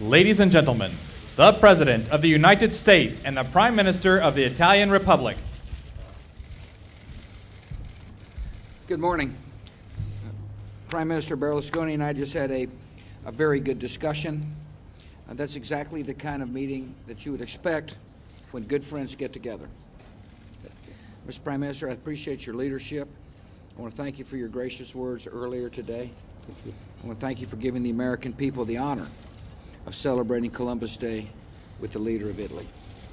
Ladies and gentlemen, the President of the United States and the Prime Minister of the Italian Republic. Good morning. Prime Minister Berlusconi and I just had a very good discussion. That's exactly the kind of meeting that you would expect when good friends get together. Mr. Prime Minister, I appreciate your leadership. I want to thank you for your gracious words earlier today. Thank you. I want to thank you for giving the American people the honor of celebrating Columbus Day with the leader of Italy.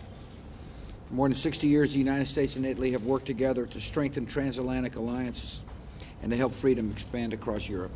For more than 60 years, the United States and Italy have worked together to strengthen transatlantic alliances and to help freedom expand across Europe.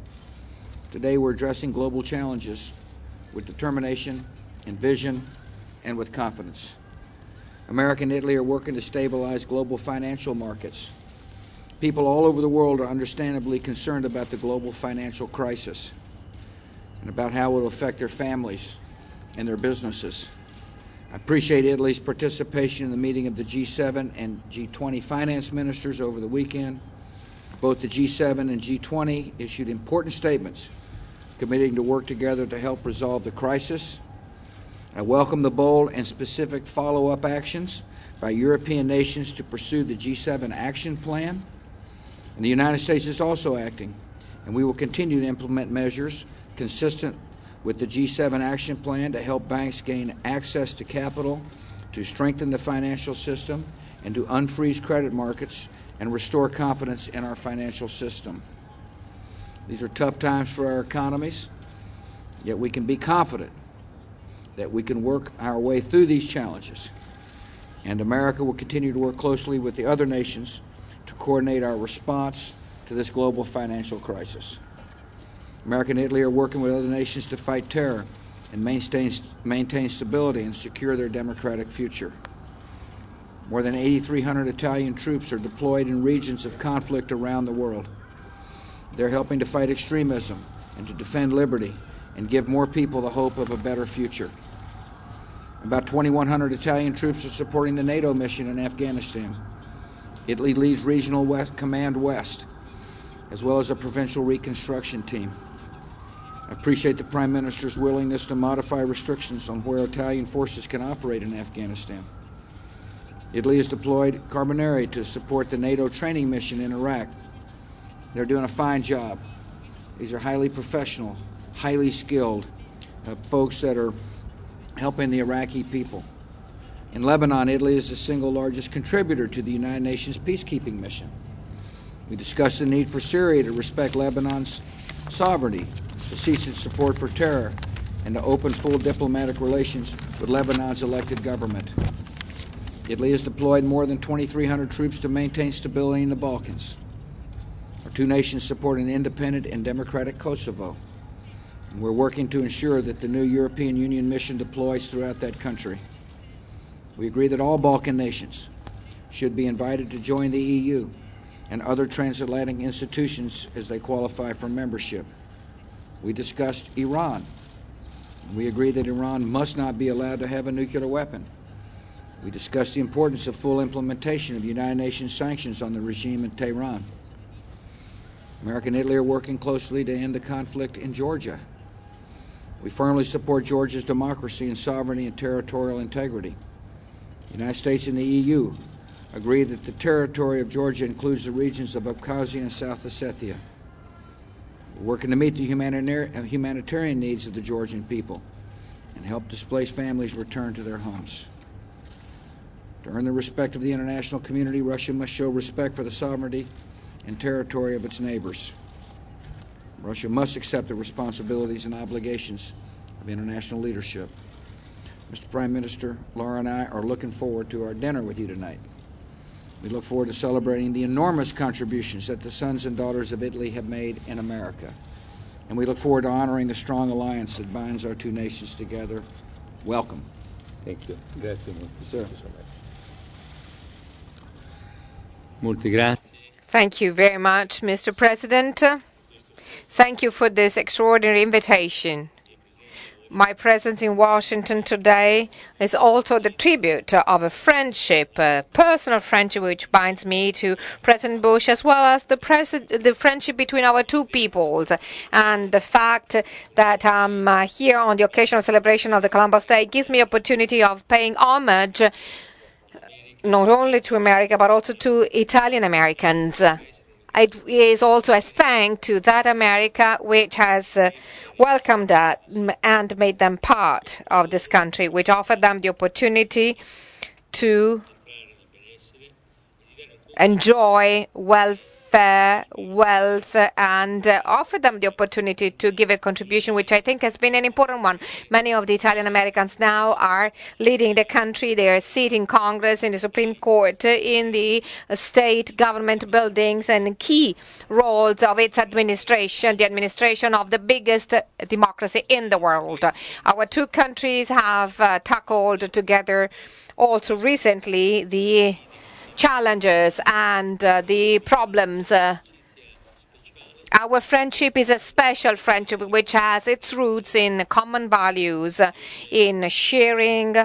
Today, we're addressing global challenges with determination and vision and with confidence. America and Italy are working to stabilize global financial markets. People all over the world are understandably concerned about the global financial crisis and about how it will affect their families and their businesses. I appreciate Italy's participation in the meeting of the G7 and G20 finance ministers over the weekend. Both the G7 and G20 issued important statements committing to work together to help resolve the crisis. I welcome the bold and specific follow-up actions by European nations to pursue the G7 action plan. And the United States is also acting, and we will continue to implement measures consistent with the G7 action plan to help banks gain access to capital, to strengthen the financial system, and to unfreeze credit markets and restore confidence in our financial system. These are tough times for our economies, yet we can be confident that we can work our way through these challenges. And America will continue to work closely with the other nations to coordinate our response to this global financial crisis. America and Italy are working with other nations to fight terror and maintain stability and secure their democratic future. More than 8,300 Italian troops are deployed in regions of conflict around the world. They're helping to fight extremism and to defend liberty and give more people the hope of a better future. About 2,100 Italian troops are supporting the NATO mission in Afghanistan. Italy leads Regional Command West, as well as a provincial reconstruction team. I appreciate the Prime Minister's willingness to modify restrictions on where Italian forces can operate in Afghanistan. Italy has deployed Carabinieri to support the NATO training mission in Iraq. They're doing a fine job. These are highly professional, highly skilled folks that are helping the Iraqi people. In Lebanon, Italy is the single largest contributor to the United Nations peacekeeping mission. We discussed the need for Syria to respect Lebanon's sovereignty, to cease its support for terror, and to open full diplomatic relations with Lebanon's elected government. Italy has deployed more than 2,300 troops to maintain stability in the Balkans. Our two nations support an independent and democratic Kosovo. And we're working to ensure that the new European Union mission deploys throughout that country. We agree that all Balkan nations should be invited to join the EU and other transatlantic institutions as they qualify for membership. We discussed Iran. We agree that Iran must not be allowed to have a nuclear weapon. We discussed the importance of full implementation of United Nations sanctions on the regime in Tehran. America and Italy are working closely to end the conflict in Georgia. We firmly support Georgia's democracy and sovereignty and territorial integrity. The United States and the EU agree that the territory of Georgia includes the regions of Abkhazia and South Ossetia. We're working to meet the humanitarian needs of the Georgian people and help displaced families return to their homes. To earn the respect of the international community, Russia must show respect for the sovereignty and territory of its neighbors. Russia must accept the responsibilities and obligations of international leadership. Mr. Prime Minister, Laura and I are looking forward to our dinner with you tonight. We look forward to celebrating the enormous contributions that the sons and daughters of Italy have made in America. And we look forward to honoring the strong alliance that binds our two nations together. Welcome. Thank you. Grazie molto. Sir. Thank you so much. Molti grazie. Thank you very much, Mr. President. Thank you for this extraordinary invitation. My presence in Washington today is also the tribute of a friendship, a personal friendship which binds me to President Bush, as well as the friendship between our two peoples. And the fact that I'm here on the occasional celebration of the Columbus Day gives me opportunity of paying homage not only to America, but also to Italian Americans. It is also a thank to that America which has welcomed that and made them part of this country, which offered them the opportunity to enjoy welfare, wealth, and offer them the opportunity to give a contribution, which I think has been an important one. Many of the Italian Americans now are leading the country. They are seated in Congress, in the Supreme Court, in the state government buildings, and key roles of its administration, the administration of the biggest democracy in the world. Our two countries have tackled together also recently the challenges and the problems. Our friendship is a special friendship which has its roots in common values, in sharing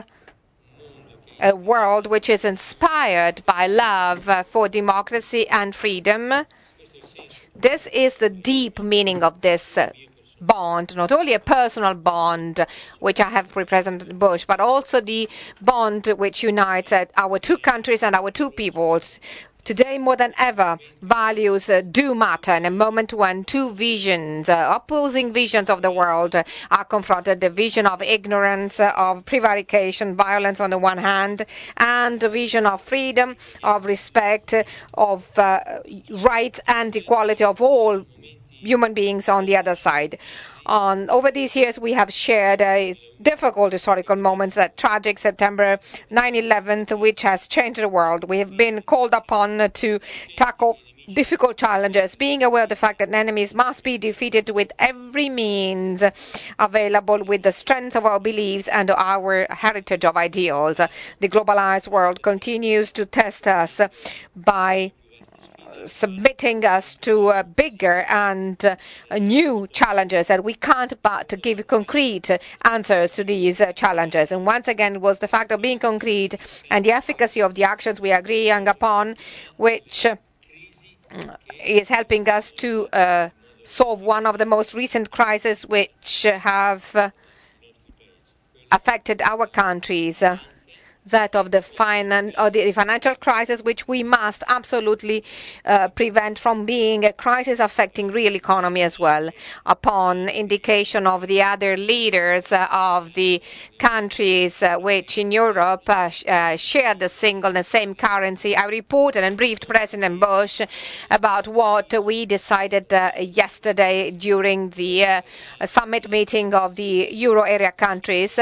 a world which is inspired by love for democracy and freedom. This is the deep meaning of this bond, not only a personal bond, which I have with President Bush, but also the bond which unites our two countries and our two peoples. Today, more than ever, values do matter in a moment when two visions, opposing visions of the world, are confronted. The vision of ignorance, of prevarication, violence on the one hand, and the vision of freedom, of respect, of rights and equality of all human beings on the other side. Over these years, we have shared difficult historical moments, that tragic September 9/11, which has changed the world. We have been called upon to tackle difficult challenges, being aware of the fact that enemies must be defeated with every means available, with the strength of our beliefs and our heritage of ideals. The globalized world continues to test us by submitting us to bigger and new challenges, and we can't but give concrete answers to these challenges. And once again, it was the fact of being concrete and the efficacy of the actions we are agreeing upon which is helping us to solve one of the most recent crises which have affected our countries, that of the financial crisis, which we must absolutely prevent from being a crisis affecting real economy as well. Upon indication of the other leaders of the countries which in Europe share the same currency, I reported and briefed President Bush about what we decided yesterday during the summit meeting of the Euro area countries.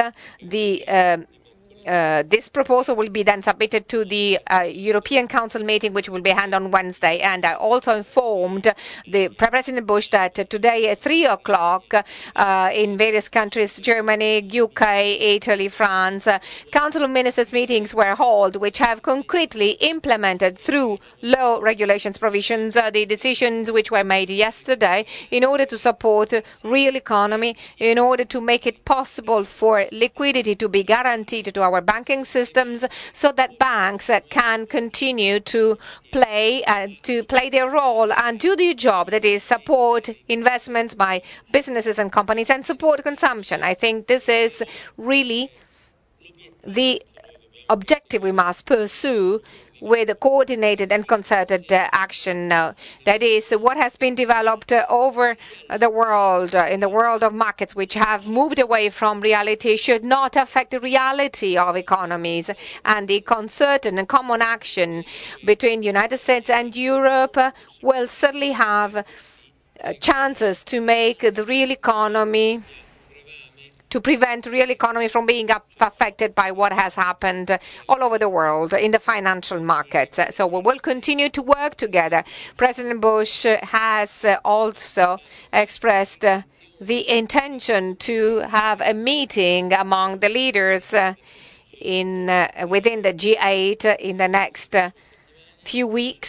This proposal will be then submitted to the European Council meeting, which will be held on Wednesday. And I also informed the President Bush that today at 3 o'clock in various countries, Germany, UK, Italy, France, Council of Ministers meetings were held, which have concretely implemented through law regulations provisions the decisions which were made yesterday in order to support real economy, in order to make it possible for liquidity to be guaranteed to our banking systems, so that banks can continue to play their role and do their job, that is, support investments by businesses and companies and support consumption. I think this is really the objective we must pursue with coordinated and concerted action. That is what has been developed over the world, in the world of markets, which have moved away from reality, should not affect the reality of economies. And the concerted and common action between the United States and Europe will certainly have chances to make the real economy, to prevent real economy from being affected by what has happened all over the world in the financial markets. So we will continue to work together. President Bush has also expressed the intention to have a meeting among the leaders within the G8 in the next few weeks,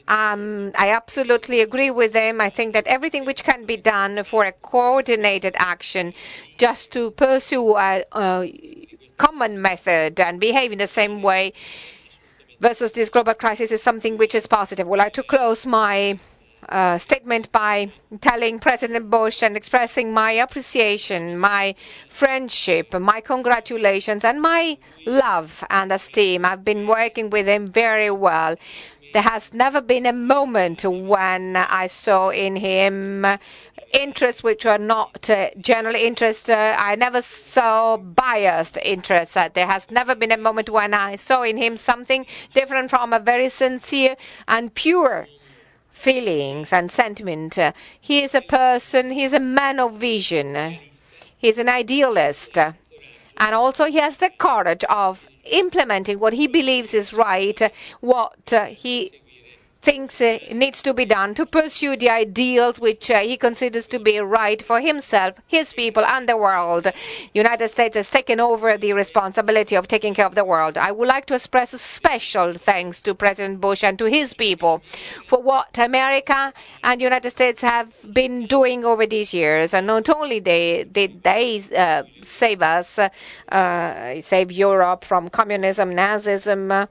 I absolutely agree with him. I think that everything which can be done for a coordinated action just to pursue a common method and behave in the same way versus this global crisis is something which is positive. I would like to close my statement by telling President Bush and expressing my appreciation, my friendship, my congratulations, and my love and esteem. I've been working with him very well. There has never been a moment when I saw in him interests which were not general interests. I never saw biased interests. There has never been a moment when I saw in him something different from a very sincere and pure feelings and sentiment. He is a person, he is a man of vision. He is an idealist. And also he has the courage of implementing what he believes is right, what he thinks needs to be done to pursue the ideals which he considers to be right for himself, his people, and the world. The United States has taken over the responsibility of taking care of the world. I would like to express a special thanks to President Bush and to his people for what America and the United States have been doing over these years. And not only did they save us, save Europe from communism, Nazism,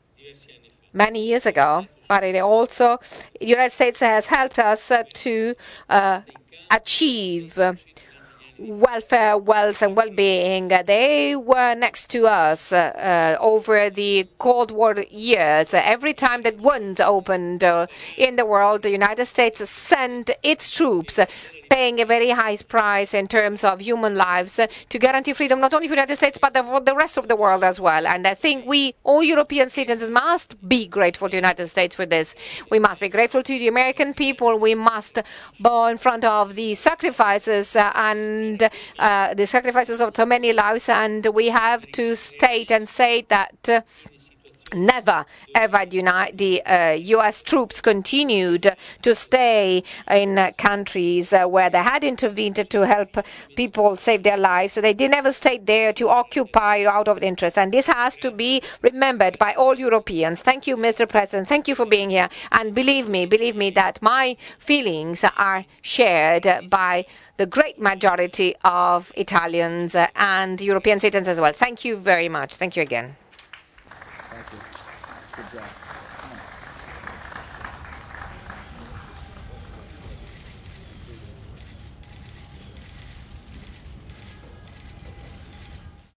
many years ago, but it also, the United States has helped us to achieve welfare, wealth, and well-being. They were next to us over the Cold War years. Every time that wounds opened in the world, the United States sent its troops, paying a very high price in terms of human lives to guarantee freedom, not only for the United States, but for the rest of the world as well. And I think we, all European citizens, must be grateful to the United States for this. We must be grateful to the American people. We must bow in front of the sacrifices and the sacrifices of so many lives. And we have to state and say that never, ever the U.S. troops continued to stay in countries where they had intervened to help people save their lives. They never stayed there to occupy out of interest. And this has to be remembered by all Europeans. Thank you, Mr. President. Thank you for being here. And believe me that my feelings are shared by the great majority of Italians and European citizens as well. Thank you very much. Thank you again. Thank you. Good job.